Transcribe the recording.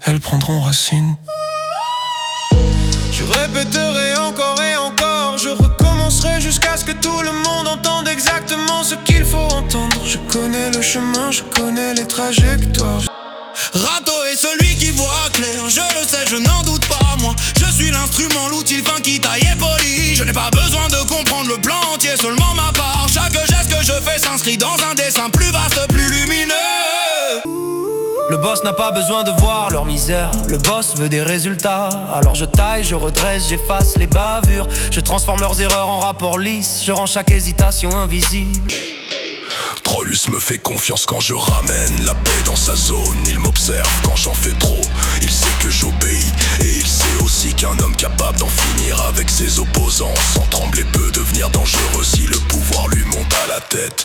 elles prendront racine. Je répéterai encore et encore, je recommencerai jusqu'à ce que tout le monde entende exactement ce qu'il faut entendre. Je connais le chemin, je connais les trajectoires. Rato est celui qui voit clair, je le sais, je n'en doute pas moi. Je suis l'instrument, l'outil fin qui taille et poli. Je n'ai pas besoin de comprendre le plan entier, seulement ma part. Chaque geste que je fais s'inscrit dans un dessin plus vaste, plus lumineux. Le boss n'a pas besoin de voir leur misère, le boss veut des résultats. Alors je taille, je redresse, j'efface les bavures. Je transforme leurs erreurs en rapports lisses, je rends chaque hésitation invisible. Trollus me fait confiance quand je ramène la paix dans sa zone. Il m'observe quand j'en fais trop, il sait que j'obéis. Et il sait aussi qu'un homme capable d'en finir avec ses opposants sans trembler peut devenir dangereux si le pouvoir lui monte à la tête.